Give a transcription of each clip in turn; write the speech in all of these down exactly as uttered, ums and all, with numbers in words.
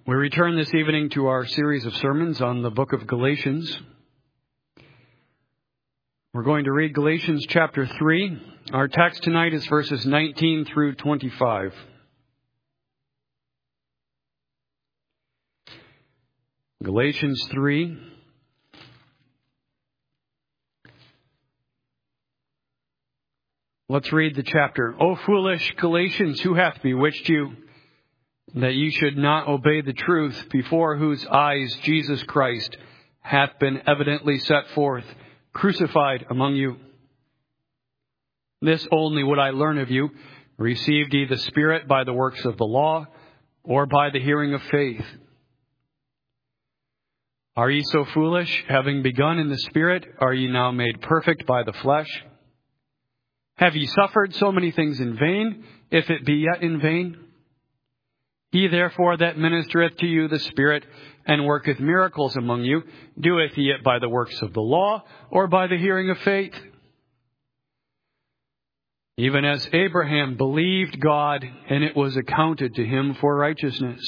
We return this evening to our series of sermons on the book of Galatians. We're going to read Galatians chapter three. Our text tonight is verses nineteen through twenty-five. Galatians three. Let's read the chapter. O foolish Galatians, who hath bewitched you, that ye should not obey the truth, before whose eyes Jesus Christ hath been evidently set forth, crucified among you? This only would I learn of you: received ye the Spirit by the works of the law, or by the hearing of faith? Are ye so foolish? Having begun in the Spirit, are ye now made perfect by the flesh? Have ye suffered so many things in vain, if it be yet in vain? He therefore that ministereth to you the Spirit, and worketh miracles among you, doeth he it by the works of the law, or by the hearing of faith? Even as Abraham believed God, and it was accounted to him for righteousness.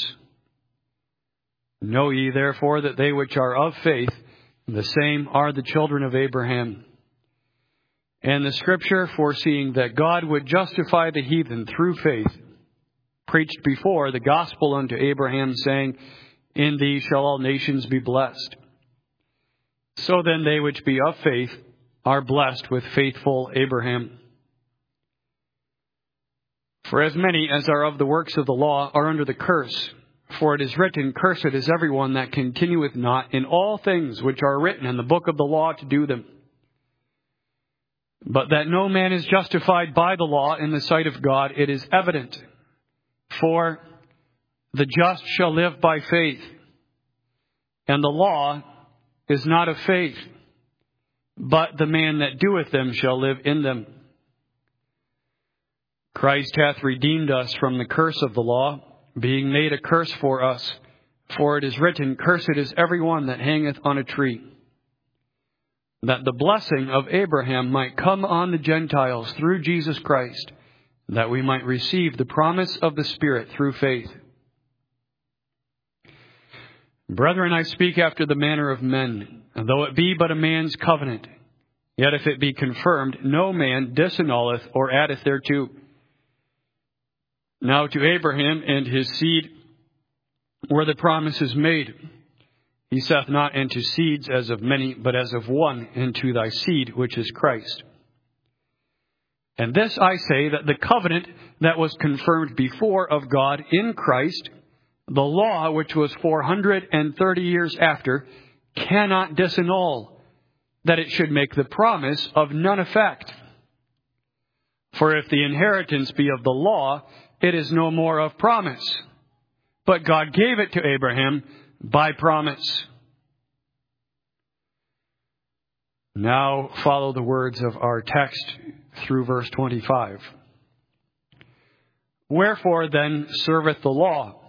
Know ye therefore that they which are of faith, the same are the children of Abraham. And the Scripture, foreseeing that God would justify the heathen through faith, preached before the gospel unto Abraham, saying, In thee shall all nations be blessed. So then they which be of faith are blessed with faithful Abraham. For as many as are of the works of the law are under the curse. For it is written, Cursed is everyone that continueth not in all things which are written in the book of the law to do them. But that no man is justified by the law in the sight of God, it is evident. For the just shall live by faith, and the law is not of faith, but the man that doeth them shall live in them. Christ hath redeemed us from the curse of the law, being made a curse for us. For it is written, Cursed is every one that hangeth on a tree, that the blessing of Abraham might come on the Gentiles through Jesus Christ, that we might receive the promise of the Spirit through faith. Brethren, I speak after the manner of men, and though it be but a man's covenant, yet if it be confirmed, no man disannulleth or addeth thereto. Now to Abraham and his seed were the promises made. He saith not unto seeds as of many, but as of one, and to thy seed, which is Christ. And this I say, that the covenant that was confirmed before of God in Christ, the law which was four hundred thirty years after, cannot disannul, that it should make the promise of none effect. For if the inheritance be of the law, it is no more of promise. But God gave it to Abraham by promise. Now follow the words of our text through verse twenty-five. Wherefore then serveth the law?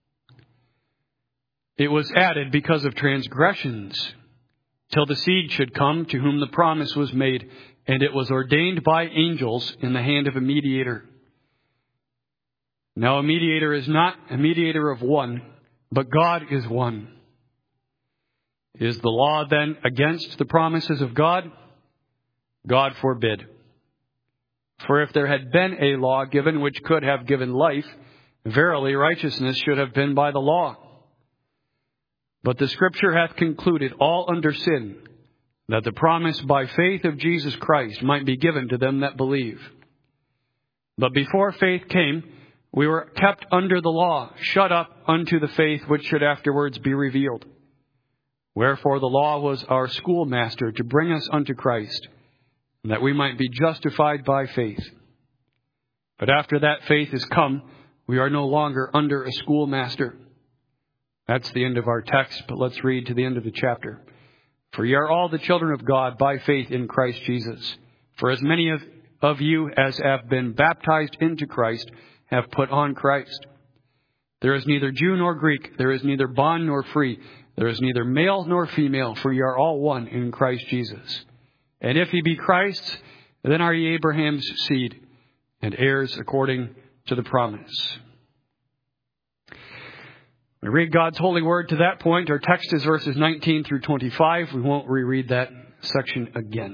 It was added because of transgressions, till the seed should come to whom the promise was made, and it was ordained by angels in the hand of a mediator. Now a mediator is not a mediator of one, but God is one. Is the law then against the promises of God? God forbid. For if there had been a law given which could have given life, verily righteousness should have been by the law. But the Scripture hath concluded all under sin, that the promise by faith of Jesus Christ might be given to them that believe. But before faith came, we were kept under the law, shut up unto the faith which should afterwards be revealed. Wherefore the law was our schoolmaster to bring us unto Christ, that we might be justified by faith. But after that faith is come, we are no longer under a schoolmaster. That's the end of our text, but let's read to the end of the chapter. For ye are all the children of God by faith in Christ Jesus. For as many of, of you as have been baptized into Christ have put on Christ. There is neither Jew nor Greek, there is neither bond nor free, there is neither male nor female, for ye are all one in Christ Jesus. And if ye be Christ's, then are ye Abraham's seed, and heirs according to the promise. We read God's holy word to that point. Our text is verses nineteen through twenty-five. We won't reread that section again.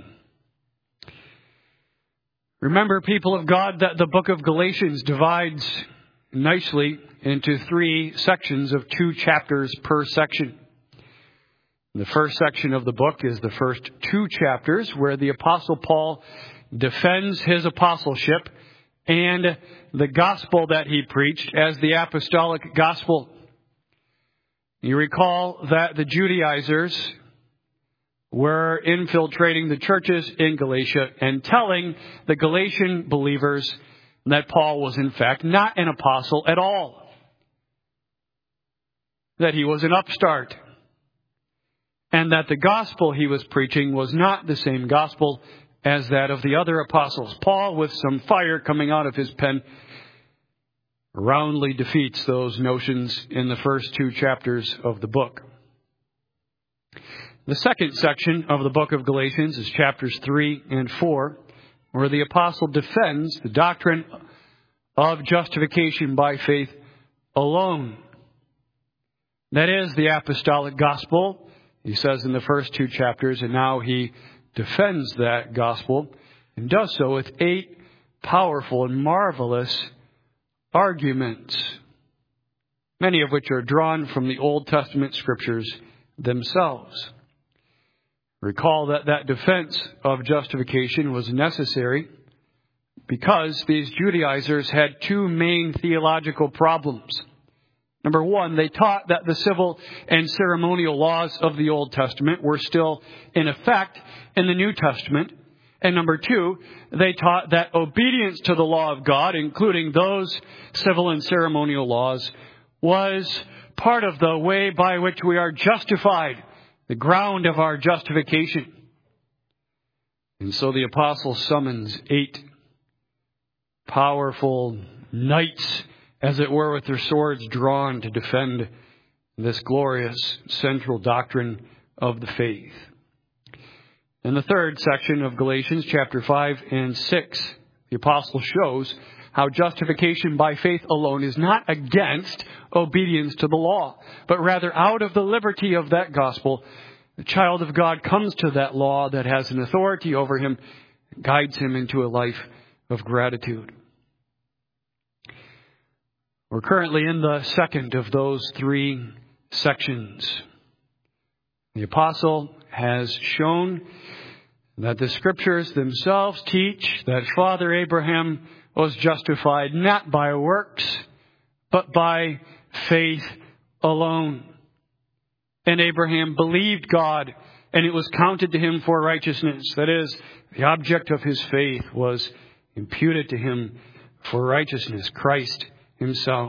Remember, people of God, that the book of Galatians divides nicely into three sections of two chapters per section. The first section of the book is the first two chapters where the Apostle Paul defends his apostleship and the gospel that he preached as the apostolic gospel. You recall that the Judaizers were infiltrating the churches in Galatia and telling the Galatian believers that Paul was in fact not an apostle at all, that he was an upstart, and that the gospel he was preaching was not the same gospel as that of the other apostles. Paul, with some fire coming out of his pen, roundly defeats those notions in the first two chapters of the book. The second section of the book of Galatians is chapters three and four, where the apostle defends the doctrine of justification by faith alone. That is the apostolic gospel, he says in the first two chapters, and now he defends that gospel and does so with eight powerful and marvelous arguments, many of which are drawn from the Old Testament scriptures themselves. Recall that that defense of justification was necessary because these Judaizers had two main theological problems. Number one, they taught that the civil and ceremonial laws of the Old Testament were still in effect in the New Testament. And number two, they taught that obedience to the law of God, including those civil and ceremonial laws, was part of the way by which we are justified, the ground of our justification. And so the apostle summons eight powerful knights, as it were, with their swords drawn to defend this glorious central doctrine of the faith. In the third section of Galatians, chapter five and six, the apostle shows how justification by faith alone is not against obedience to the law, but rather out of the liberty of that gospel, the child of God comes to that law that has an authority over him, guides him into a life of gratitude. We're currently in the second of those three sections. The apostle has shown that the scriptures themselves teach that Father Abraham was justified not by works, but by faith alone. And Abraham believed God, and it was counted to him for righteousness. That is, the object of his faith was imputed to him for righteousness, Christ himself.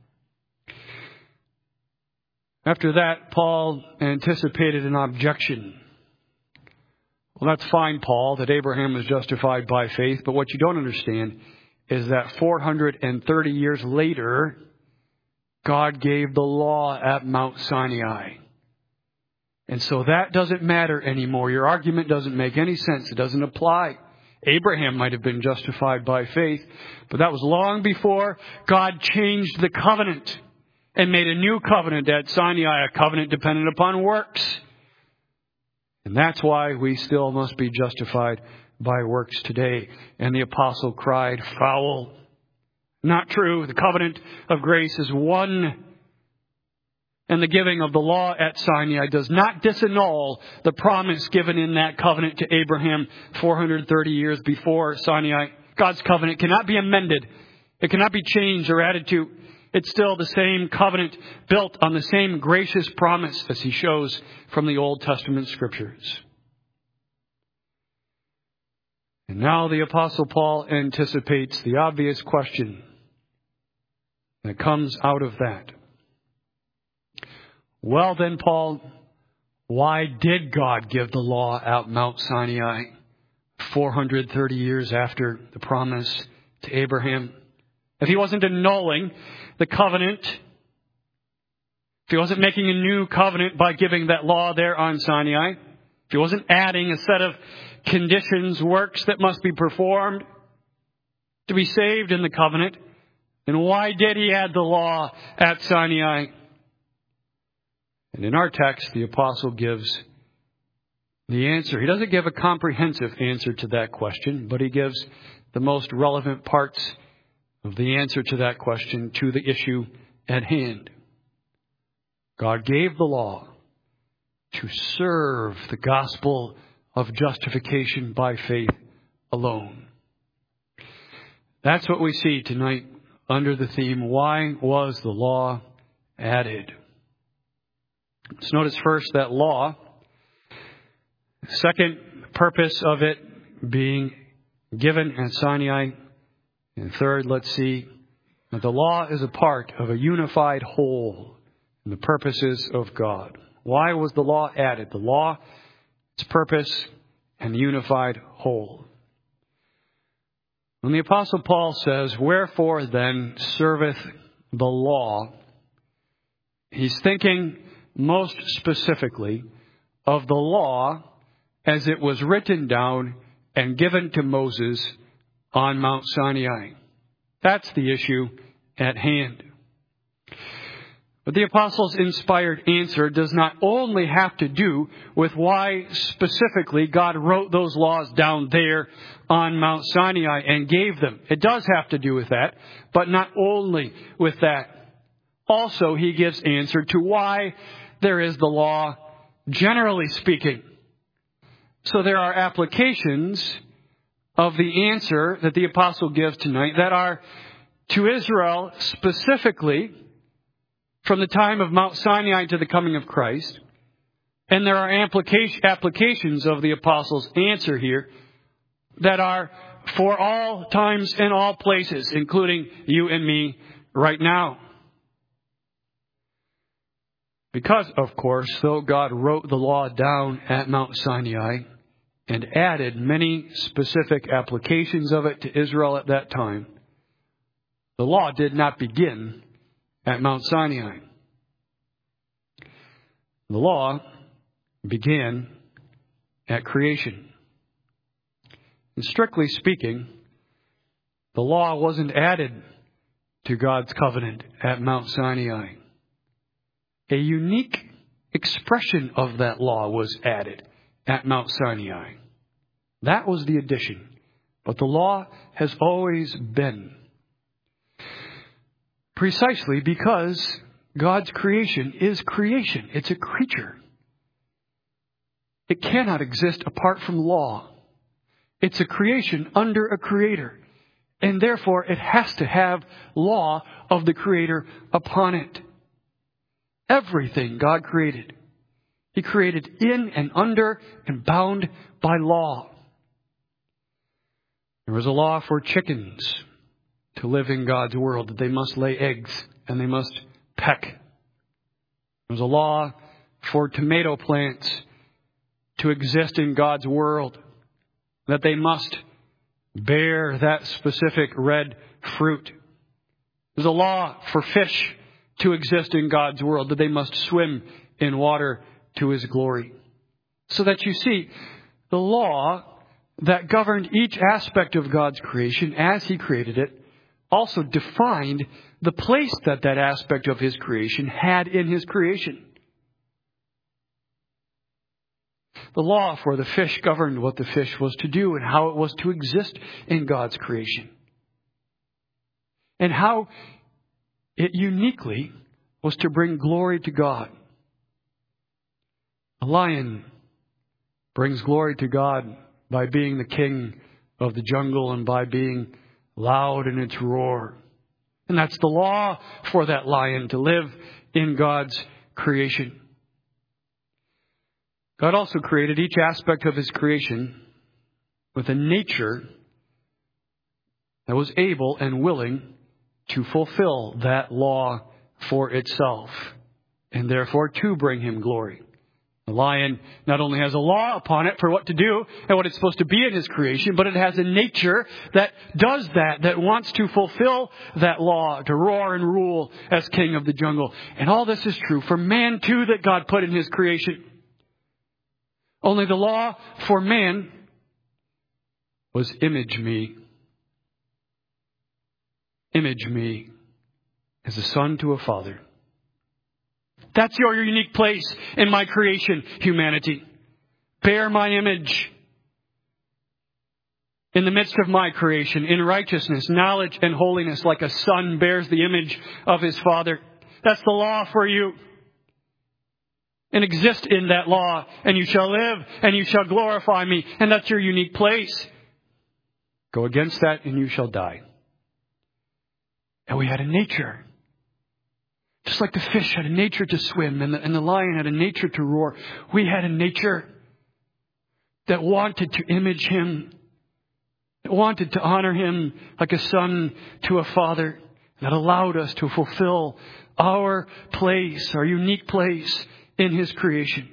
After that, Paul anticipated an objection. Well, that's fine, Paul, that Abraham was justified by faith, but what you don't understand is that four hundred thirty years later, God gave the law at Mount Sinai. And so that doesn't matter anymore. Your argument doesn't make any sense. It doesn't apply. Abraham might have been justified by faith, but that was long before God changed the covenant and made a new covenant at Sinai, a covenant dependent upon works. And that's why we still must be justified by works today. And the apostle cried, foul. Not true. The covenant of grace is one. And the giving of the law at Sinai does not disannul the promise given in that covenant to Abraham four hundred thirty years before Sinai. God's covenant cannot be amended. It cannot be changed or added to. It's still the same covenant built on the same gracious promise as he shows from the Old Testament scriptures. And now the Apostle Paul anticipates the obvious question that comes out of that. Well then, Paul, why did God give the law at Mount Sinai four hundred thirty years after the promise to Abraham? If he wasn't annulling the covenant, if he wasn't making a new covenant by giving that law there on Sinai, if he wasn't adding a set of conditions, works that must be performed to be saved in the covenant, then why did he add the law at Sinai? And in our text, the apostle gives the answer. He doesn't give a comprehensive answer to that question, but he gives the most relevant parts of the answer to that question to the issue at hand. God gave the law to serve the gospel of justification by faith alone. That's what we see tonight under the theme, why was the law added? Let's notice first that law. Second purpose of it being given at Sinai. And third, let's see that the law is a part of a unified whole in the purposes of God. Why was the law added? The law, its purpose, and the unified whole. When the Apostle Paul says, "Wherefore then serveth the law," he's thinking most specifically of the law as it was written down and given to Moses on Mount Sinai. That's the issue at hand. But the apostle's inspired answer does not only have to do with why specifically God wrote those laws down there on Mount Sinai and gave them. It does have to do with that, but not only with that. Also, he gives answer to why there is the law, generally speaking. So there are applications of the answer that the apostle gives tonight that are to Israel specifically from the time of Mount Sinai to the coming of Christ. And there are applications of the apostle's answer here that are for all times and all places, including you and me right now. Because, of course, though God wrote the law down at Mount Sinai and added many specific applications of it to Israel at that time, the law did not begin at Mount Sinai. The law began at creation. And strictly speaking, the law wasn't added to God's covenant at Mount Sinai. A unique expression of that law was added at Mount Sinai. That was the addition. But the law has always been. Precisely because God's creation is creation. It's a creature. It cannot exist apart from law. It's a creation under a creator. And therefore it has to have law of the creator upon it. Everything God created, He created in and under and bound by law. There was a law for chickens to live in God's world, that they must lay eggs and they must peck. There was a law for tomato plants to exist in God's world, that they must bear that specific red fruit. There's a law for fish to exist in God's world, that they must swim in water to His glory. So that you see, the law that governed each aspect of God's creation as He created it also defined the place that that aspect of His creation had in His creation. The law for the fish governed what the fish was to do and how it was to exist in God's creation. And how it uniquely was to bring glory to God. A lion brings glory to God by being the king of the jungle and by being loud in its roar. And that's the law for that lion, to live in God's creation. God also created each aspect of His creation with a nature that was able and willing to fulfill that law for itself, and therefore to bring Him glory. The lion not only has a law upon it for what to do and what it's supposed to be in His creation, but it has a nature that does that, that wants to fulfill that law, to roar and rule as king of the jungle. And all this is true for man too, that God put in His creation. Only the law for man was image me. Image me as a son to a father. That's your unique place in my creation, humanity. Bear my image in the midst of my creation, in righteousness, knowledge, and holiness, like a son bears the image of his father. That's the law for you. And exist in that law, and you shall live, and you shall glorify me. And that's your unique place. Go against that, and you shall die. And we had a nature. Just like the fish had a nature to swim, and the, and the lion had a nature to roar. We had a nature that wanted to image him, that wanted to honor him like a son to a father, that allowed us to fulfill our place, our unique place in his creation.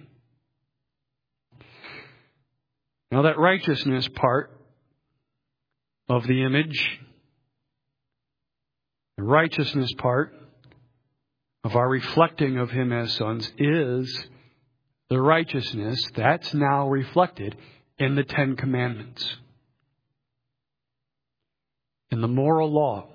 Now that righteousness part of the image, the righteousness part of our reflecting of him as sons, is the righteousness that's now reflected in the Ten Commandments, in the moral law.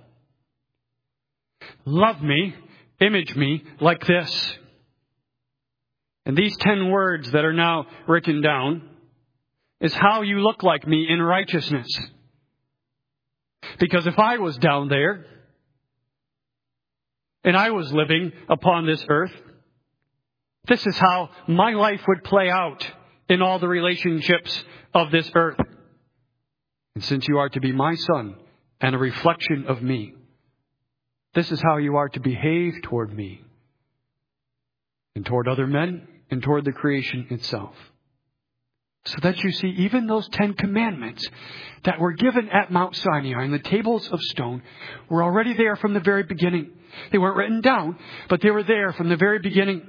Love me, image me like this. And these ten words that are now written down is how you look like me in righteousness. Because if I was down there and I was living upon this earth, this is how my life would play out in all the relationships of this earth. And since you are to be my son and a reflection of me, this is how you are to behave toward me and toward other men and toward the creation itself. So that you see, even those Ten Commandments that were given at Mount Sinai in the tables of stone were already there from the very beginning. They weren't written down, but they were there from the very beginning.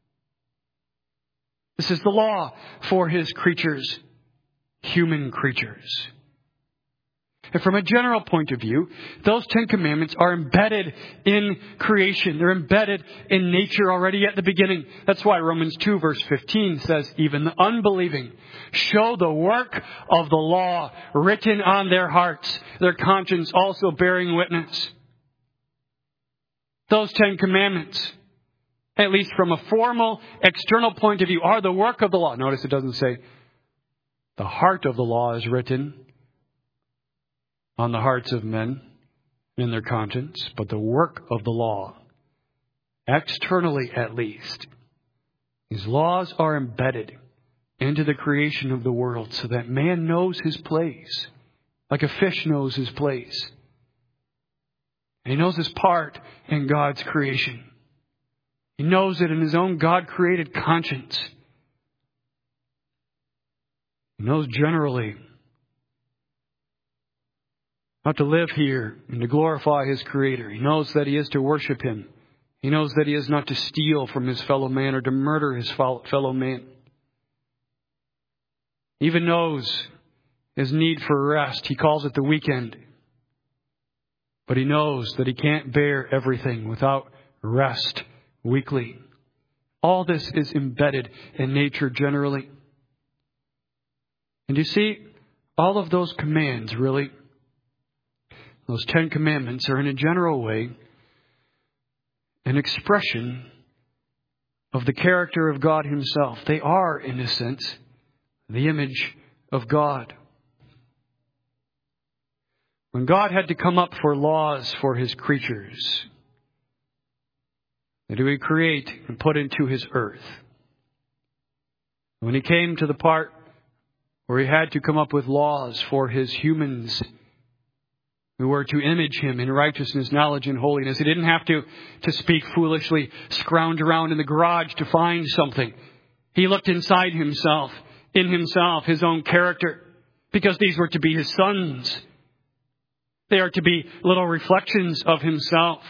This is the law for his creatures, human creatures. And from a general point of view, those Ten Commandments are embedded in creation. They're embedded in nature already at the beginning. That's why Romans two verse fifteen says, even the unbelieving show the work of the law written on their hearts, their conscience also bearing witness. Those Ten Commandments, at least from a formal, external point of view, are the work of the law. Notice it doesn't say the heart of the law is written on the hearts of men in their conscience, but the work of the law, externally at least. These laws are embedded into the creation of the world so that man knows his place, like a fish knows his place. And he knows his part in God's creation. He knows it in his own God-created conscience. He knows generally how to live here and to glorify his Creator. He knows that he is to worship him. He knows that he is not to steal from his fellow man or to murder his fellow man. He even knows his need for rest. He calls it the weekend. But he knows that he can't bear everything without rest weekly. All this is embedded in nature generally. And you see, all of those commands really, those Ten Commandments are in a general way an expression of the character of God himself. They are, in a sense, the image of God. When God had to come up for laws for his creatures that he would create and put into his earth, when he came to the part where he had to come up with laws for his humans who were to image him in righteousness, knowledge, and holiness, he didn't have to, to speak foolishly, scrounge around in the garage to find something. He looked inside himself, in himself, his own character, because these were to be his sons. They are to be little reflections of himself.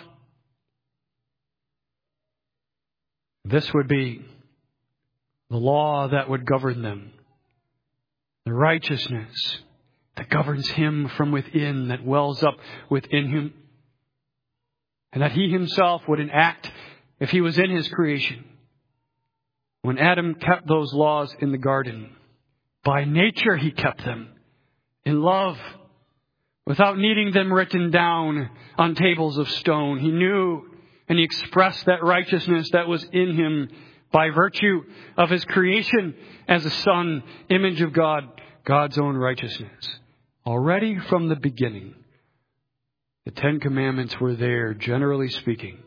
This would be the law that would govern them. The righteousness that governs him from within, that wells up within him. And that he himself would enact if he was in his creation. When Adam kept those laws in the garden, by nature he kept them in love, without needing them written down on tables of stone. He knew And He expressed that righteousness that was in Him by virtue of His creation as a Son, image of God, God's own righteousness. Already from the beginning, the Ten Commandments were there, generally speaking.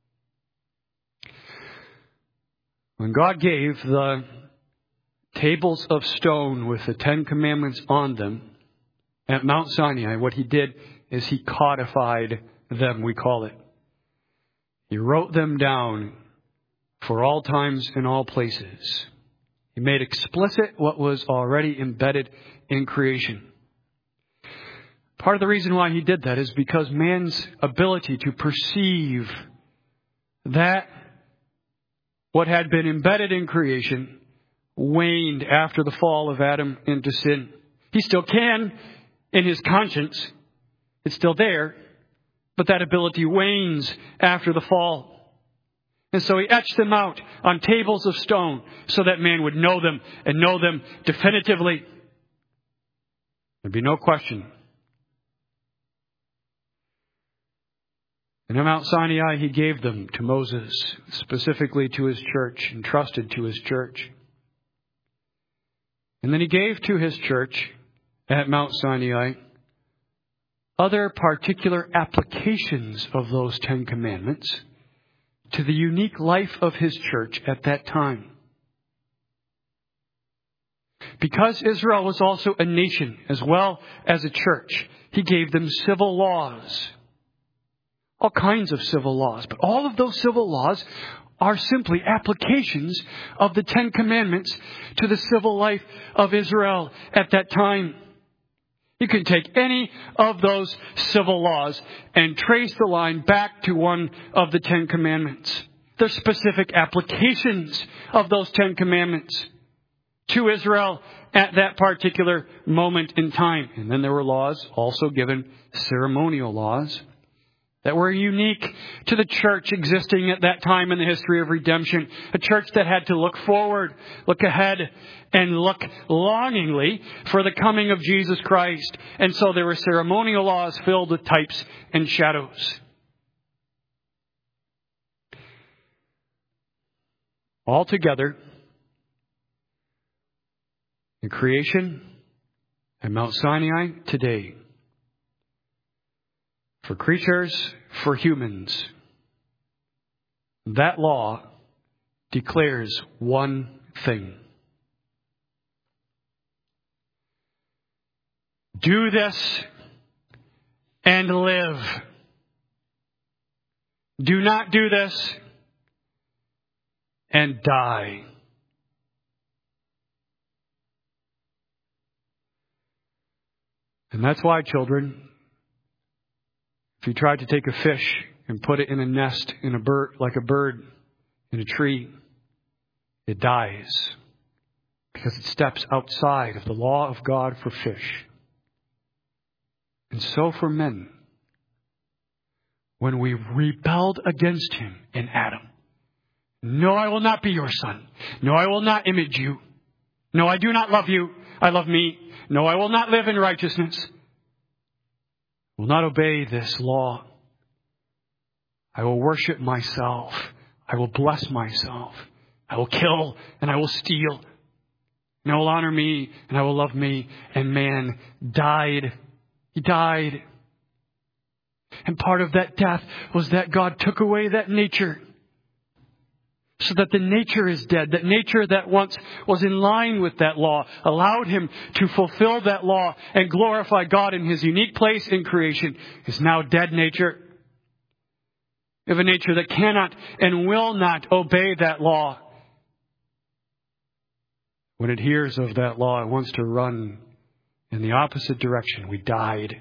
When God gave the tables of stone with the Ten Commandments on them at Mount Sinai, what He did is He codified them, we call it. He wrote them down for all times and all places. He made explicit what was already embedded in creation. Part of the reason why He did that is because man's ability to perceive that what had been embedded in creation waned after the fall of Adam into sin. He still can in his conscience. It's still there, but that ability wanes after the fall. And so He etched them out on tables of stone so that man would know them and know them definitively. There'd be no question. And at Mount Sinai, He gave them to Moses, specifically to His church, entrusted to His church. And then He gave to His church at Mount Sinai other particular applications of those Ten Commandments to the unique life of His church at that time. Because Israel was also a nation as well as a church, He gave them civil laws. All kinds of civil laws. But all of those civil laws are simply applications of the Ten Commandments to the civil life of Israel at that time. You can take any of those civil laws and trace the line back to one of the Ten Commandments. They're specific applications of those Ten Commandments to Israel at that particular moment in time. And then there were laws also given, ceremonial laws, that were unique to the church existing at that time in the history of redemption. A church that had to look forward, look ahead, and look longingly for the coming of Jesus Christ. And so there were ceremonial laws filled with types and shadows. Altogether, in creation at Mount Sinai today, for creatures, for humans, that law declares one thing. Do this and live. Do not do this and die. And that's why, children, if you try to take a fish and put it in a nest in a bird, like a bird in a tree, it dies because it steps outside of the law of God for fish. And so for men, when we rebelled against Him in Adam, no, I will not be your son. No, I will not image you. No, I do not love you. I love me. No, I will not live in righteousness. Will not obey this law. I will worship myself. I will bless myself. I will kill and I will steal. And I will honor me and I will love me. And man died. He died. And part of that death was that God took away that nature. So that the nature is dead. That nature that once was in line with that law allowed Him to fulfill that law and glorify God in His unique place in creation is now dead nature. We have a nature that cannot and will not obey that law. When it hears of that law, it wants to run in the opposite direction. We died.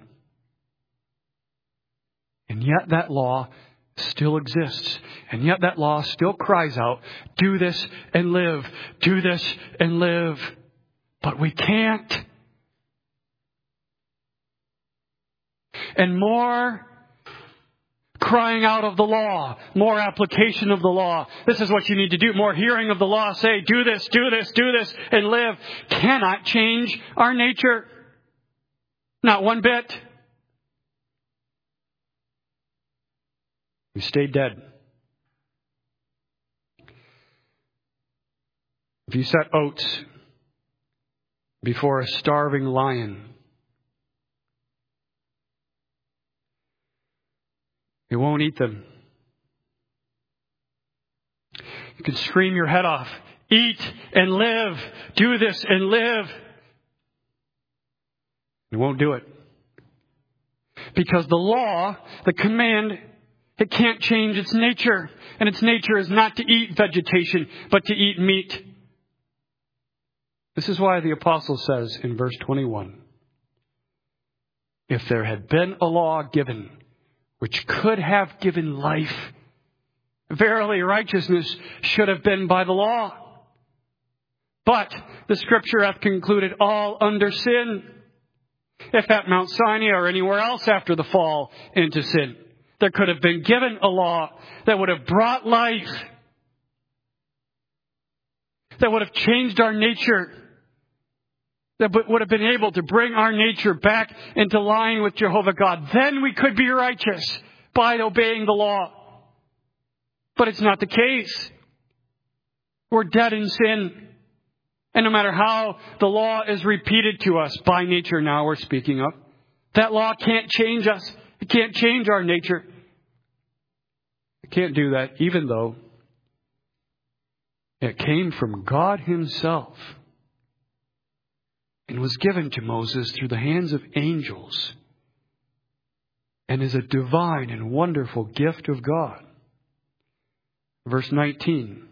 And yet that law still exists. And yet that law still cries out, do this and live. Do this and live. But we can't. And more crying out of the law, more application of the law. This is what you need to do. More hearing of the law say, do this, do this, do this, and live. Cannot change our nature. Not one bit. We stay dead If you set oats before a starving lion, it won't eat them. You can scream your head off, eat and live, do this and live. It won't do it. Because the law, the command, it can't change its nature. And its nature is not to eat vegetation, but to eat meat. This is why the apostle says in verse twenty-one, if there had been a law given which could have given life, verily righteousness should have been by the law. But the Scripture hath concluded all under sin. If at Mount Sinai or anywhere else after the fall into sin, there could have been given a law that would have brought life, that would have changed our nature, that would have been able to bring our nature back into line with Jehovah God. Then we could be righteous by obeying the law. But it's not the case. We're dead in sin. And no matter how the law is repeated to us by nature now we're speaking of, that law can't change us. It can't change our nature. It can't do that even though it came from God Himself and was given to Moses through the hands of angels and is a divine and wonderful gift of God. Verse nineteen.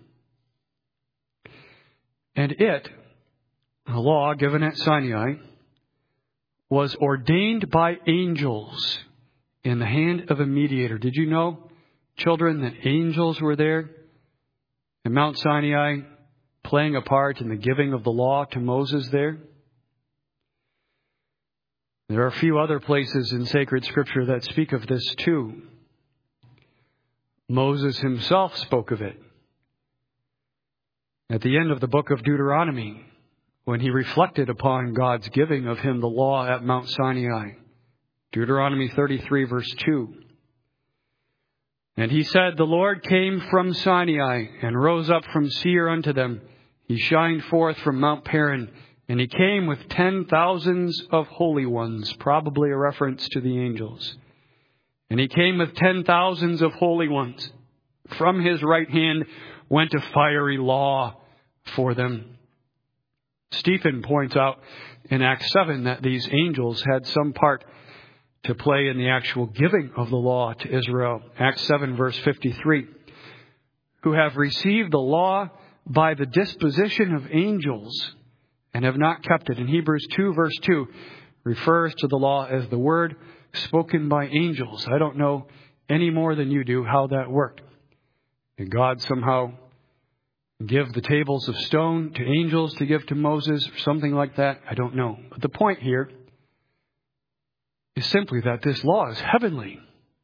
And it, the law given at Sinai, was ordained by angels in the hand of a mediator. Did you know, children, that angels were there at Mount Sinai playing a part in the giving of the law to Moses there? There are a few other places in sacred Scripture that speak of this too. Moses himself spoke of it at the end of the book of Deuteronomy, when he reflected upon God's giving of him the law at Mount Sinai. Deuteronomy thirty-three, verse two. And he said, the Lord came from Sinai and rose up from Seir unto them. He shined forth from Mount Paran, and he came with ten thousands of holy ones, probably a reference to the angels. And he came with ten thousands of holy ones. From his right hand went a fiery law for them. Stephen points out in Acts seven that these angels had some part to play in the actual giving of the law to Israel. Acts seven, verse fifty-three. Who have received the law by the disposition of angels and have not kept it. In Hebrews two, verse two, refers to the law as the word spoken by angels. I don't know any more than you do how that worked. Did God somehow give the tables of stone to angels to give to Moses or something like that? I don't know. But the point here is simply that this law is heavenly.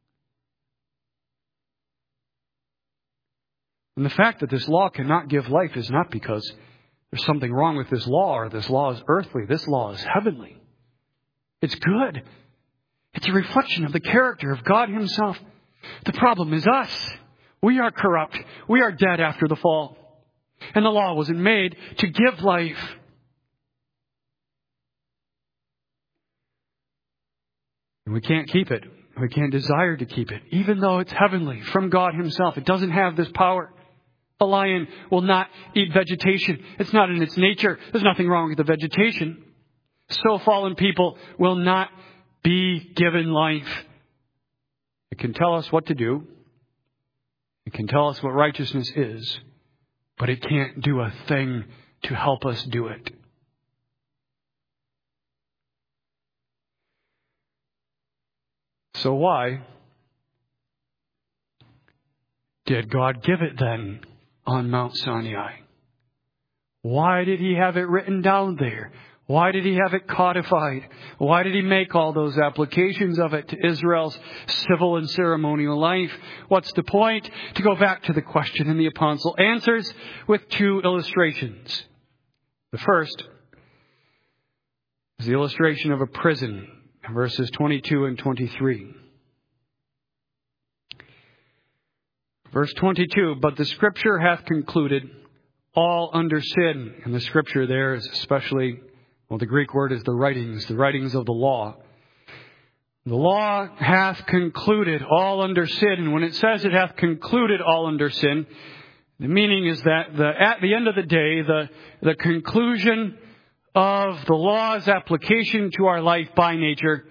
And the fact that this law cannot give life is not because there's something wrong with this law or this law is earthly. This law is heavenly. It's good. It's a reflection of the character of God Himself. The problem is us. We are corrupt. We are dead after the fall. And the law wasn't made to give life. And we can't keep it. We can't desire to keep it. Even though it's heavenly from God Himself. It doesn't have this power. A lion will not eat vegetation. It's not in its nature. There's nothing wrong with the vegetation. So fallen people will not be given life. It can tell us what to do. It can tell us what righteousness is. But it can't do a thing to help us do it. So why did God give it then on Mount Sinai? Why did He have it written down there? Why did He have it codified? Why did He make all those applications of it to Israel's civil and ceremonial life? What's the point? To go back to the question, and the apostle answers with two illustrations. The first is the illustration of a prison, verses twenty-two and twenty-three. Verse twenty-two, but the Scripture hath concluded all under sin. And the scripture there is especially, well, the Greek word is the writings, the writings of the law. The law hath concluded all under sin. And when it says it hath concluded all under sin, the meaning is that the, at the end of the day, the, the conclusion of the law's application to our life by nature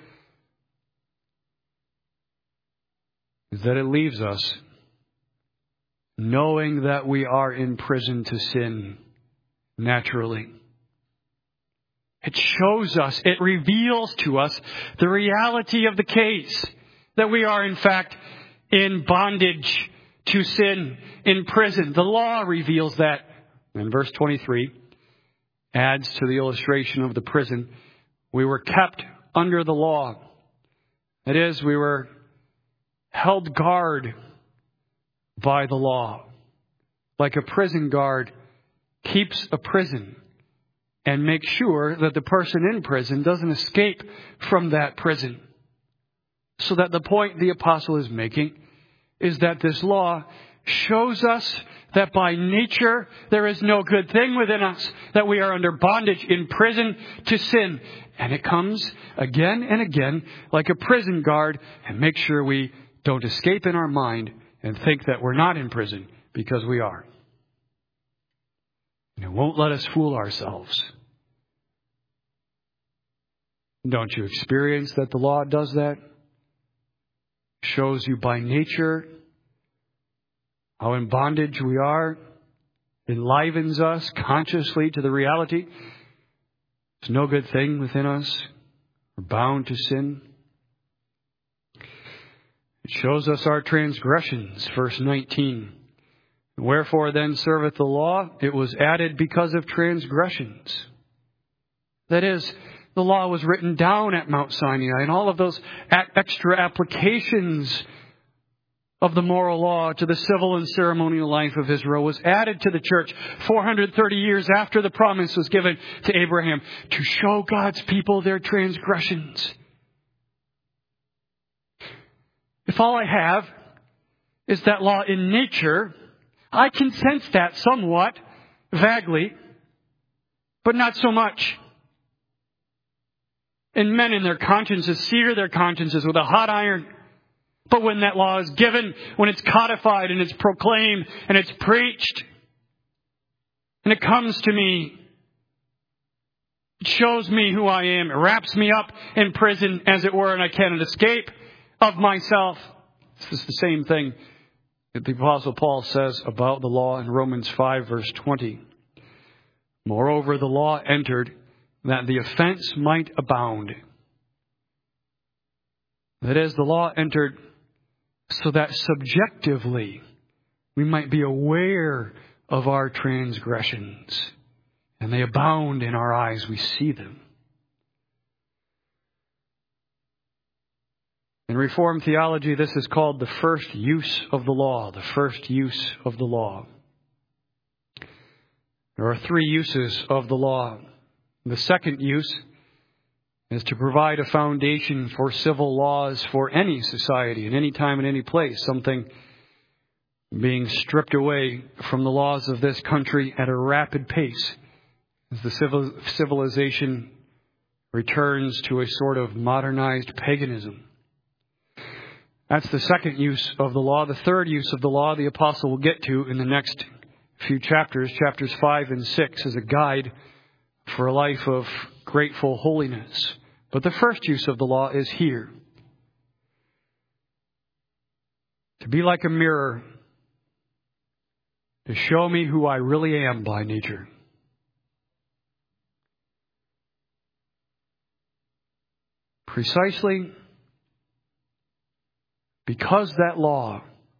is that it leaves us knowing that we are in prison to sin naturally. It shows us, it reveals to us the reality of the case, that we are in fact in bondage to sin, in prison. The law reveals that. And verse twenty-three adds to the illustration of the prison. We were kept under the law. That is, we were held guard by the law. Like a prison guard keeps a prison and makes sure that the person in prison doesn't escape from that prison. So that the point the apostle is making is that this law shows us that by nature there is no good thing within us, that we are under bondage in prison to sin. And it comes again and again like a prison guard and makes sure we don't escape in our mind and think that we're not in prison, because we are. And it won't let us fool ourselves. Don't you experience that the law does that? Shows you by nature how in bondage we are, enlivens us consciously to the reality. There's no good thing within us. We're bound to sin. It shows us our transgressions, verse nineteen. Wherefore then serveth the law? It was added because of transgressions. That is, the law was written down at Mount Sinai, and all of those extra applications of the moral law to the civil and ceremonial life of Israel was added to the church four hundred thirty years after the promise was given to Abraham to show God's people their transgressions. If all I have is that law in nature, I can sense that somewhat, vaguely, but not so much. And men in their consciences sear their consciences with a hot iron. But when that law is given, when it's codified and it's proclaimed and it's preached, and it comes to me, it shows me who I am. It wraps me up in prison, as it were, and I cannot escape of myself. This is the same thing that the Apostle Paul says about the law in Romans five, verse twenty. Moreover, the law entered that the offense might abound. That is, the law entered so that subjectively we might be aware of our transgressions. And they abound in our eyes. We see them. In Reformed theology, this is called the first use of the law. The first use of the law. There are three uses of the law. The second use is to provide a foundation for civil laws for any society, in any time and any place. Something being stripped away from the laws of this country at a rapid pace as the civil, civilization returns to a sort of modernized paganism. That's the second use of the law. The third use of the law, the apostle will get to in the next few chapters, chapters five and six, as a guide for a life of grateful holiness. But the first use of the law is here. To be like a mirror, to show me who I really am by nature. Precisely because that law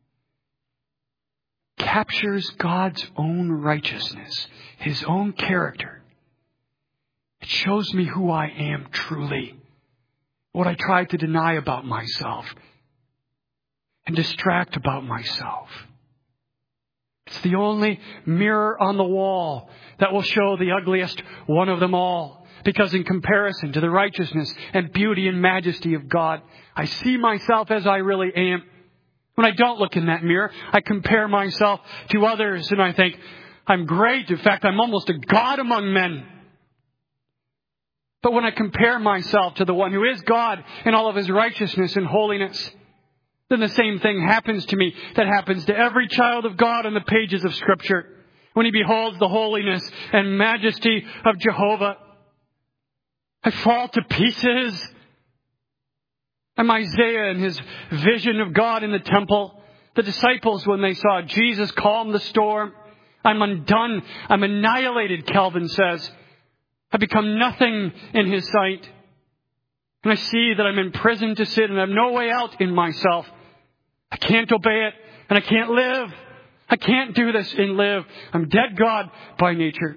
captures God's own righteousness, His own character. It shows me who I am truly. What I try to deny about myself and distract about myself. It's the only mirror on the wall that will show the ugliest one of them all. Because in comparison to the righteousness and beauty and majesty of God, I see myself as I really am. When I don't look in that mirror, I compare myself to others and I think, I'm great. In fact, I'm almost a God among men. But when I compare myself to the one who is God in all of his righteousness and holiness, then the same thing happens to me that happens to every child of God in the pages of Scripture. When he beholds the holiness and majesty of Jehovah, I fall to pieces. I'm Isaiah in his vision of God in the temple. The disciples, when they saw Jesus calm the storm, I'm undone. I'm annihilated, Calvin says. I become nothing in his sight. And I see that I'm in prison to sin and I have no way out in myself. I can't obey it and I can't live. I can't do this and live. I'm dead God by nature.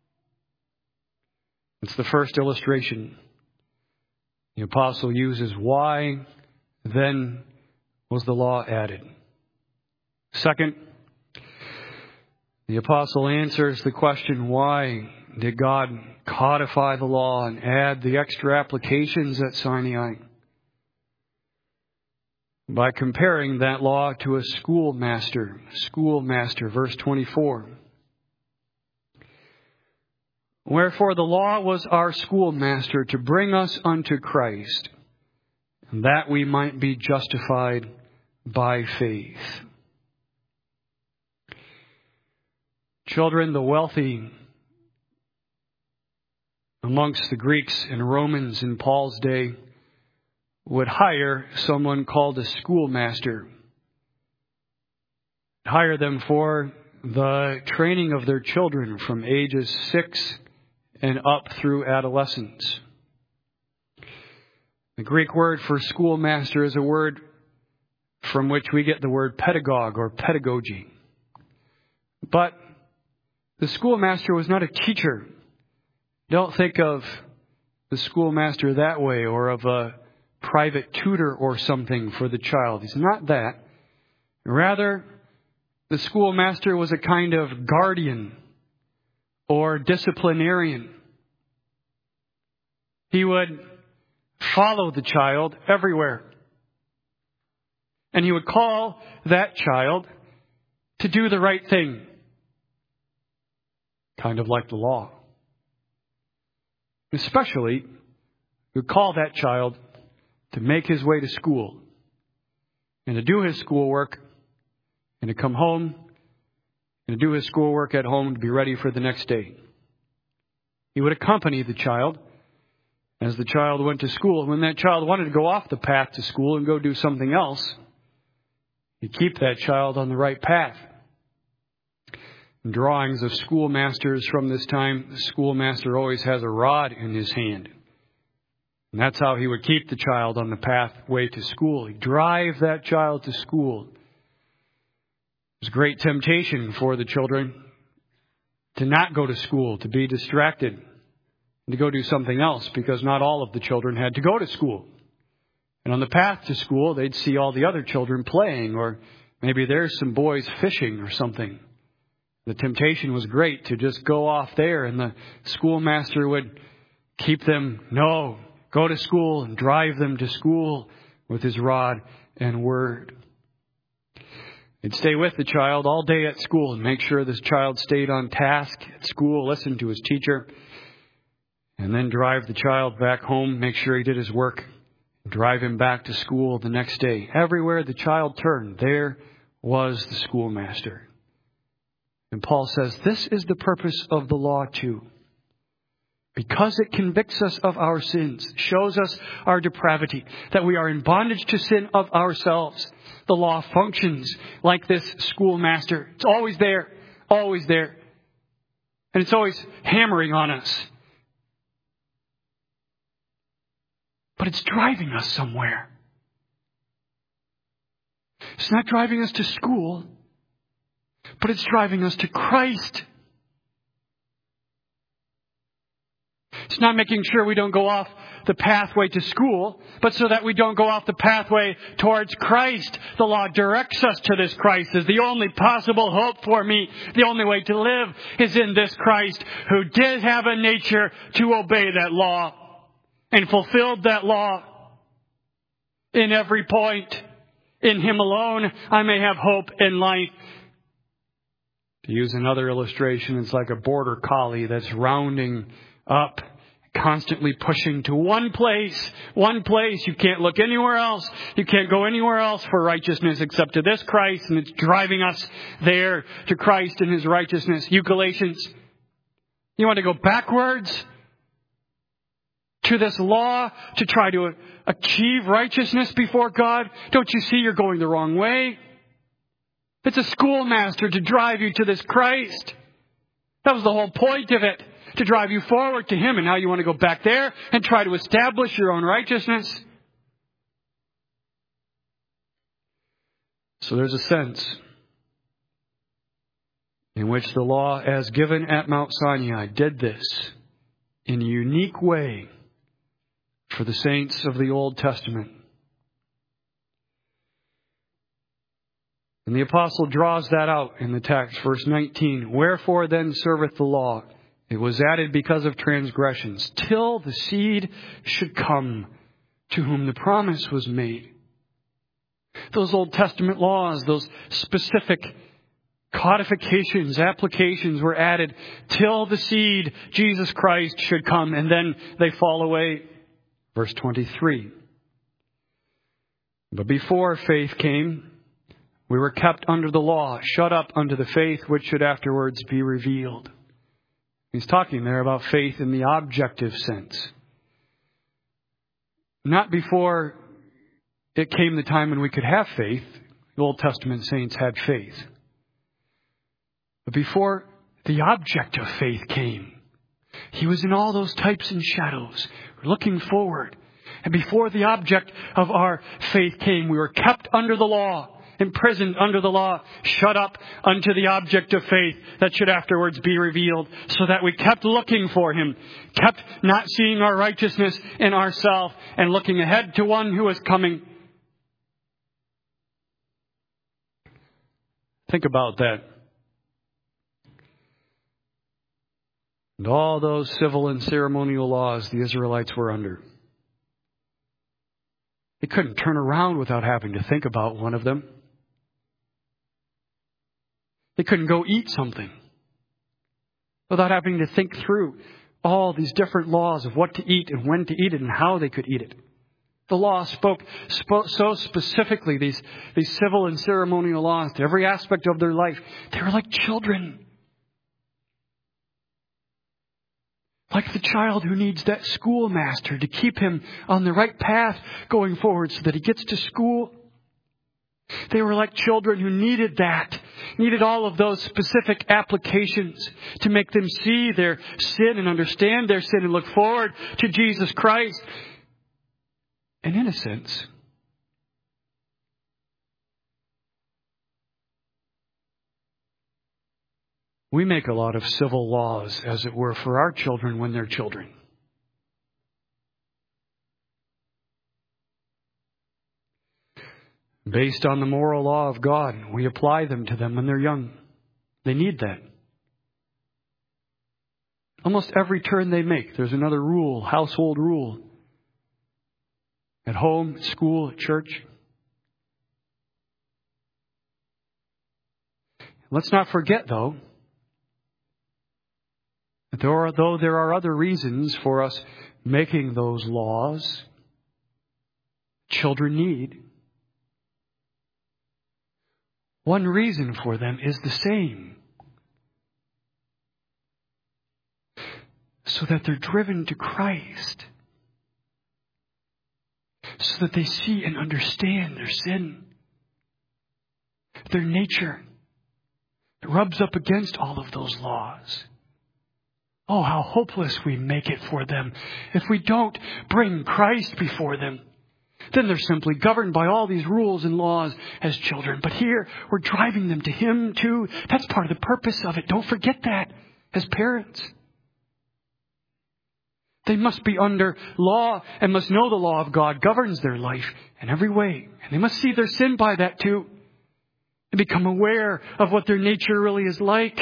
It's the first illustration the apostle uses. Why then was the law added? Second, the apostle answers the question, why did God codify the law and add the extra applications at Sinai? By comparing that law to a schoolmaster. Schoolmaster, verse twenty-four. Wherefore the law was our schoolmaster to bring us unto Christ, and that we might be justified by faith. Children, the wealthy amongst the Greeks and Romans in Paul's day would hire someone called a schoolmaster. Hire them for the training of their children from ages six and up through adolescence. The Greek word for schoolmaster is a word from which we get the word pedagogue or pedagogy. But the schoolmaster was not a teacher. Don't think of the schoolmaster that way, or of a private tutor or something for the child. He's not that. Rather, the schoolmaster was a kind of guardian or disciplinarian. He would follow the child everywhere. And he would call that child to do the right thing. Kind of like the law. Especially, he would call that child to make his way to school and to do his schoolwork and to come home and to do his schoolwork at home to be ready for the next day. He would accompany the child as the child went to school. When that child wanted to go off the path to school and go do something else, he'd keep that child on the right path. Drawings of schoolmasters from this time, the schoolmaster always has a rod in his hand. And that's how he would keep the child on the pathway to school. He'd drive that child to school. It was great temptation for the children to not go to school, to be distracted, and to go do something else, because not all of the children had to go to school. And on the path to school, they'd see all the other children playing, or maybe there's some boys fishing or something. The temptation was great to just go off there, and the schoolmaster would keep them, no, go to school, and drive them to school with his rod and word. He'd stay with the child all day at school and make sure this child stayed on task at school, listen to his teacher, and then drive the child back home, make sure he did his work, drive him back to school the next day. Everywhere the child turned, there was the schoolmaster. And Paul says, this is the purpose of the law too. Because it convicts us of our sins, shows us our depravity, that we are in bondage to sin of ourselves. The law functions like this schoolmaster. It's always there, always there. And it's always hammering on us. But it's driving us somewhere. It's not driving us to school, but it's driving us to Christ. It's not making sure we don't go off the pathway to school, but so that we don't go off the pathway towards Christ. The law directs us to this Christ as the only possible hope for me. The only way to live is in this Christ, who did have a nature to obey that law and fulfilled that law in every point. In Him alone I may have hope in life. To use another illustration, it's like a border collie that's rounding up, constantly pushing to one place, one place. You can't look anywhere else. You can't go anywhere else for righteousness except to this Christ, and it's driving us there to Christ and His righteousness. You Galatians, you want to go backwards to this law to try to achieve righteousness before God? Don't you see you're going the wrong way? It's a schoolmaster to drive you to this Christ. That was the whole point of it, to drive you forward to Him. And now you want to go back there and try to establish your own righteousness. So there's a sense in which the law, as given at Mount Sinai, did this in a unique way for the saints of the Old Testament. And the apostle draws that out in the text, verse nineteen. Wherefore then serveth the law? It was added because of transgressions, till the seed should come to whom the promise was made. Those Old Testament laws, those specific codifications, applications were added till the seed, Jesus Christ, should come, and then they fall away. Verse twenty-three. But before faith came, we were kept under the law, shut up unto the faith which should afterwards be revealed. He's talking there about faith in the objective sense. Not before it came the time when we could have faith. The Old Testament saints had faith. But before the object of faith came, He was in all those types and shadows, looking forward. And before the object of our faith came, we were kept under the law, imprisoned under the law, shut up unto the object of faith that should afterwards be revealed, so that we kept looking for Him, kept not seeing our righteousness in ourselves and looking ahead to one who is coming. Think about that. And all those civil and ceremonial laws the Israelites were under. They couldn't turn around without having to think about one of them. They couldn't go eat something without having to think through all these different laws of what to eat and when to eat it and how they could eat it. The law spoke, spoke so specifically, these, these civil and ceremonial laws, to every aspect of their life. They were like children. Like the child who needs that schoolmaster to keep him on the right path going forward so that he gets to school. They were like children who needed that, needed all of those specific applications to make them see their sin and understand their sin and look forward to Jesus Christ. And in a sense, we make a lot of civil laws, as it were, for our children when they're children. Based on the moral law of God, we apply them to them when they're young. They need that. Almost every turn they make, there's another rule, household rule. At home, at school, at church. Let's not forget, though, that there are, though there are other reasons for us making those laws, children need. One reason for them is the same. So that they're driven to Christ. So that they see and understand their sin. Their nature. It rubs up against all of those laws. Oh, how hopeless we make it for them if we don't bring Christ before them. Then they're simply governed by all these rules and laws as children. But here, we're driving them to Him too. That's part of the purpose of it. Don't forget that as parents. They must be under law and must know the law of God governs their life in every way. And they must see their sin by that too. And become aware of what their nature really is like.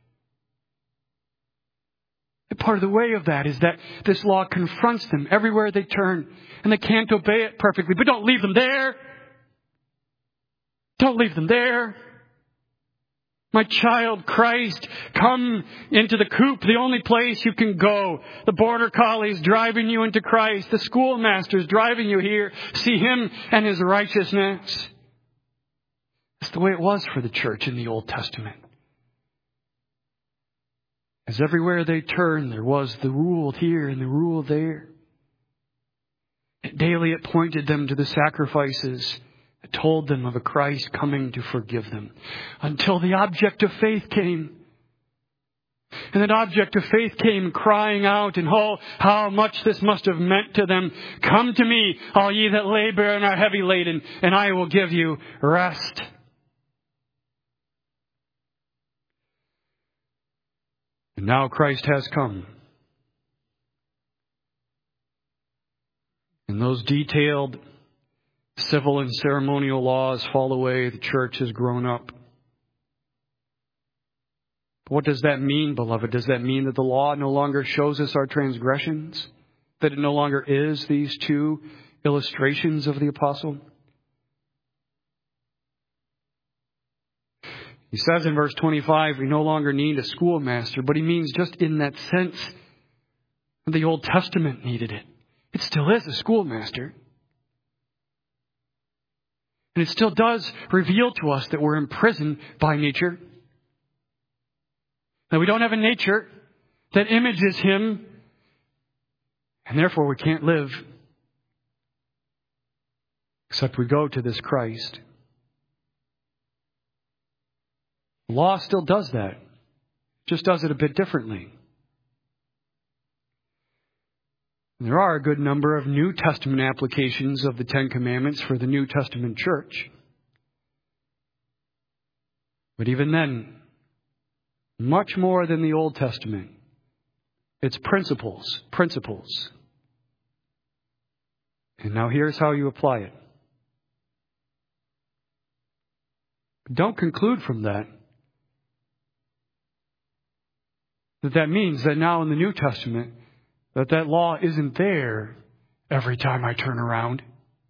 And part of the way of that is that this law confronts them everywhere they turn. And they can't obey it perfectly. But don't leave them there. Don't leave them there. My child, Christ, come into the coop, the only place you can go. The border collie's driving you into Christ. The schoolmaster's driving you here. See Him and His righteousness. That's the way it was for the church in the Old Testament. As everywhere they turned, there was the rule here and the rule there. Daily it pointed them to the sacrifices. It told them of a Christ coming to forgive them. Until the object of faith came. And that object of faith came crying out, and oh, how much this must have meant to them. Come to me, all ye that labor and are heavy laden, and I will give you rest. And now Christ has come. And those detailed civil and ceremonial laws fall away. The church has grown up. What does that mean, beloved? Does that mean that the law no longer shows us our transgressions? That it no longer is these two illustrations of the apostle? He says in verse twenty-five, we no longer need a schoolmaster, but he means just in that sense that the Old Testament needed it. It still is a schoolmaster. And it still does reveal to us that we're imprisoned by nature. That we don't have a nature that images Him. And therefore we can't live except we go to this Christ. The law still does that. Just does it a bit differently. There are a good number of New Testament applications of the Ten Commandments for the New Testament church. But even then, much more than the Old Testament, it's principles, principles. And now here's how you apply it. Don't conclude from that that that means that now in the New Testament, that that law isn't there every time I turn around.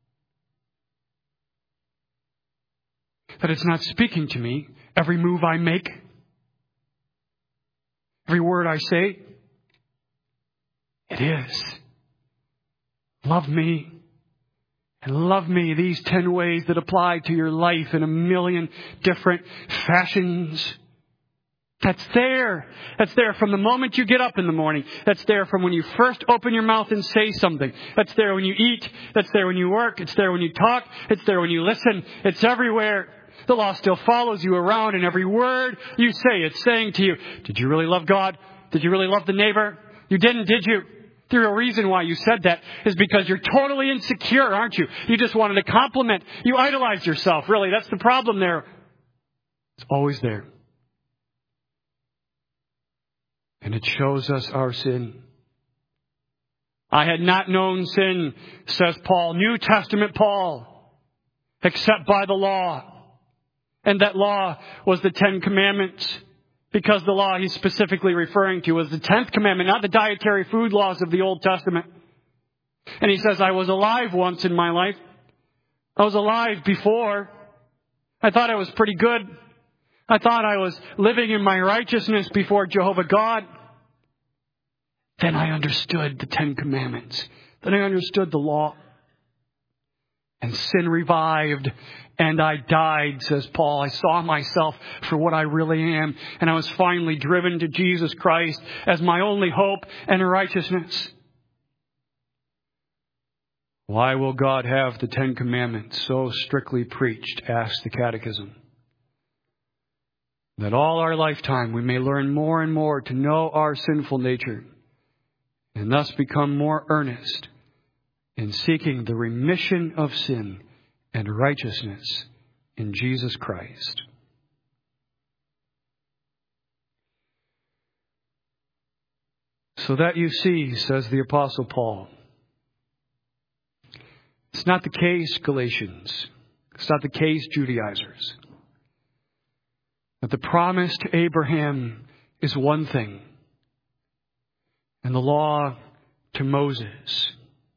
That it's not speaking to me every move I make. Every word I say. It is. Love me. And love me, these ten ways that apply to your life in a million different fashions. That's there. That's there from the moment you get up in the morning. That's there from when you first open your mouth and say something. That's there when you eat. That's there when you work. It's there when you talk. It's there when you listen. It's everywhere. The law still follows you around, and every word you say, it's saying to you, did you really love God? Did you really love the neighbor? You didn't, did you? The real reason why you said that is because you're totally insecure, aren't you? You just wanted a compliment. You idolized yourself. Really, that's the problem there. It's always there. And it shows us our sin. I had not known sin, says Paul, New Testament Paul, except by the law. And that law was the Ten Commandments. Because the law he's specifically referring to was the tenth commandment, not the dietary food laws of the Old Testament. And he says, I was alive once in my life. I was alive before. I thought I was pretty good. I thought I was living in my righteousness before Jehovah God. Then I understood the Ten Commandments. Then I understood the law. And sin revived, and I died, says Paul. I saw myself for what I really am, and I was finally driven to Jesus Christ as my only hope and righteousness. Why will God have the Ten Commandments so strictly preached? Asks the Catechism. That all our lifetime we may learn more and more to know our sinful nature, and thus become more earnest in seeking the remission of sin and righteousness in Jesus Christ. So that you see, says the Apostle Paul, it's not the case, Galatians. It's not the case, Judaizers. That the promise to Abraham is one thing, and the law to Moses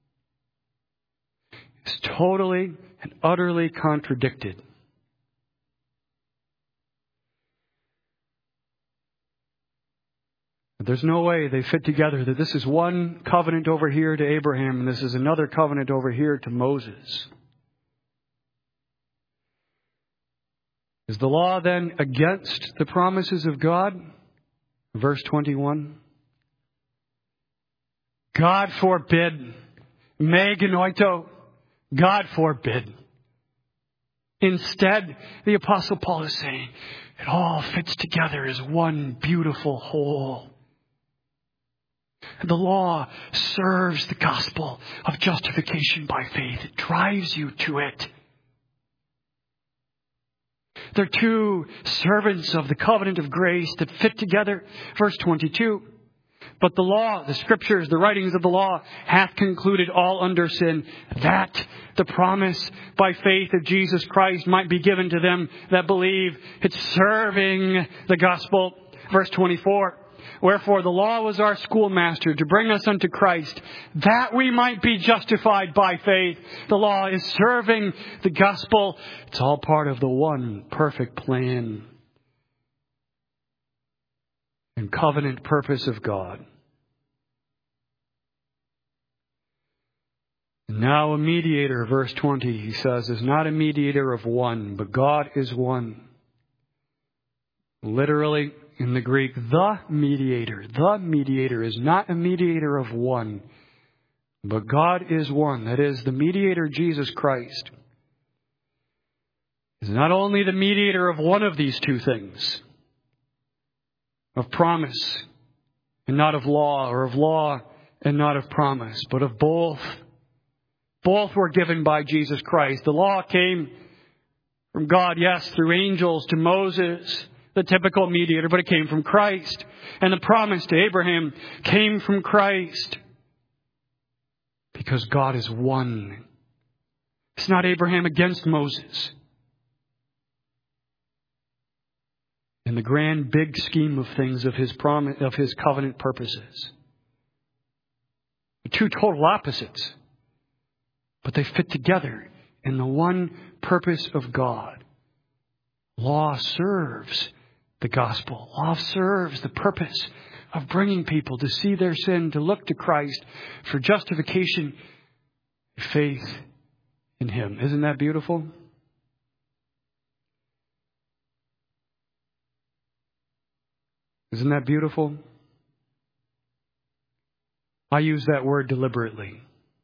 is totally and utterly contradicted. There's no way they fit together, that this is one covenant over here to Abraham and this is another covenant over here to Moses. Is the law then against the promises of God? Verse twenty-one. God forbid. Me genoito. God forbid. Instead, the Apostle Paul is saying, it all fits together as one beautiful whole. The law serves the gospel of justification by faith. It drives you to it. They're two servants of the covenant of grace that fit together. Verse twenty-two. But the law, the scriptures, the writings of the law hath concluded all under sin, that the promise by faith of Jesus Christ might be given to them that believe. It's serving the gospel. Verse twenty-four. Wherefore the law was our schoolmaster to bring us unto Christ, that we might be justified by faith. The law is serving the gospel. It's all part of the one perfect plan and covenant purpose of God. Now a mediator, verse twenty, he says, is not a mediator of one, but God is one. Literally, in the Greek, the mediator. The mediator is not a mediator of one, but God is one. That is, the mediator, Jesus Christ, is not only the mediator of one of these two things, of promise and not of law, or of law and not of promise, but of both. Both were given by Jesus Christ. The law came from God, yes, through angels to Moses, the typical mediator, but it came from Christ. And the promise to Abraham came from Christ. Because God is one. It's not Abraham against Moses. In the grand big scheme of things, of his promise, of his covenant purposes. Two total opposites. But they fit together in the one purpose of God. Law serves the gospel. Law serves the purpose of bringing people to see their sin, to look to Christ for justification, faith in Him. Isn't that beautiful? Isn't that beautiful? I use that word deliberately.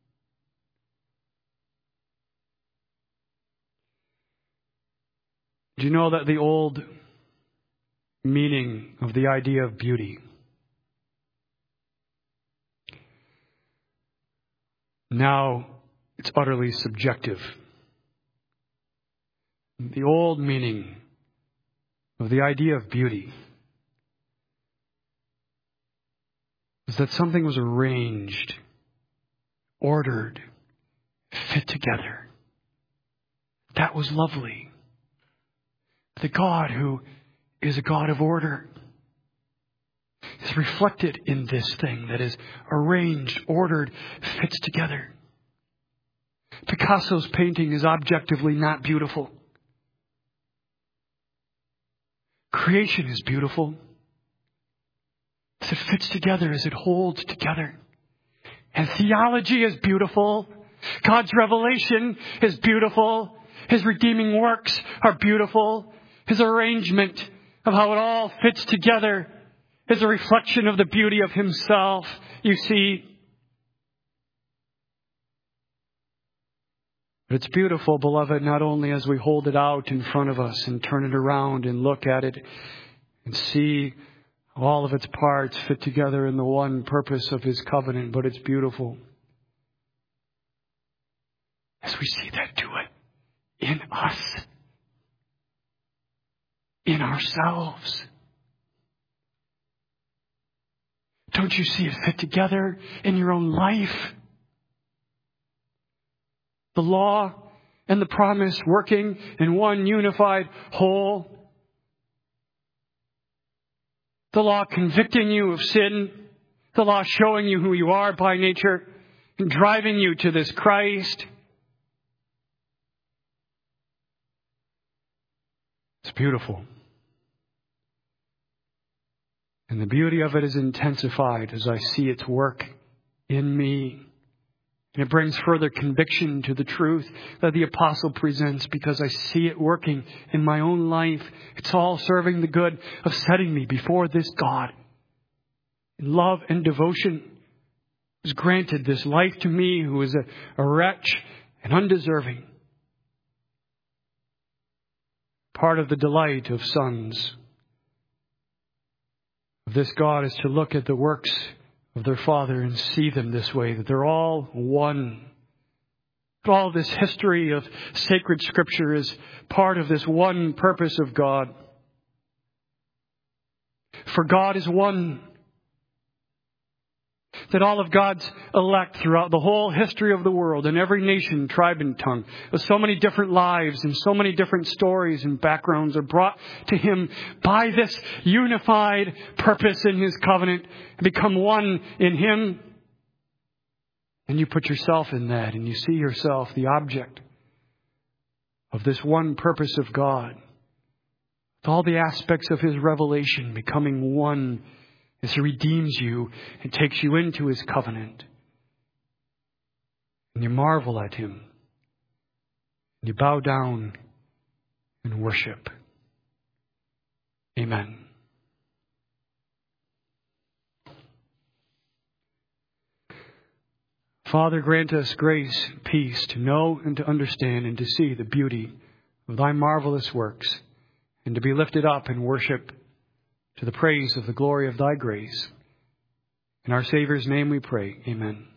Do you know that the old meaning of the idea of beauty now it's utterly subjective? The old meaning of the idea of beauty is that something was arranged, ordered, fit together. That was lovely. The God who is a God of order is reflected in this thing that is arranged, ordered, fits together. Picasso's painting is objectively not beautiful. Creation is beautiful. As it fits together, as it holds together. And theology is beautiful. God's revelation is beautiful. His redeeming works are beautiful. His arrangement of how it all fits together is a reflection of the beauty of Himself. You see, it's beautiful, beloved, not only as we hold it out in front of us and turn it around and look at it and see all of its parts fit together in the one purpose of His covenant, but it's beautiful as we see that do it in us. In ourselves. Don't you see it fit together in your own life? The law and the promise working in one unified whole. The law convicting you of sin. The law showing you who you are by nature and driving you to this Christ. It's beautiful. And the beauty of it is intensified as I see its work in me. And it brings further conviction to the truth that the apostle presents because I see it working in my own life. It's all serving the good of setting me before this God. In love and devotion has granted this life to me who is a, a wretch and undeserving. Part of the delight of sons of this God is to look at the works of their Father and see them this way, that they're all one. All this history of sacred Scripture is part of this one purpose of God. For God is one. That all of God's elect throughout the whole history of the world, in every nation, tribe, and tongue, with so many different lives and so many different stories and backgrounds are brought to Him by this unified purpose in His covenant and become one in Him. And you put yourself in that and you see yourself the object of this one purpose of God. With all the aspects of His revelation becoming one as He redeems you and takes you into His covenant. And you marvel at Him. And you bow down and worship. Amen. Father, grant us grace, peace to know and to understand and to see the beauty of Thy marvelous works and to be lifted up in worship to the praise of the glory of Thy grace. In our Savior's name we pray. Amen.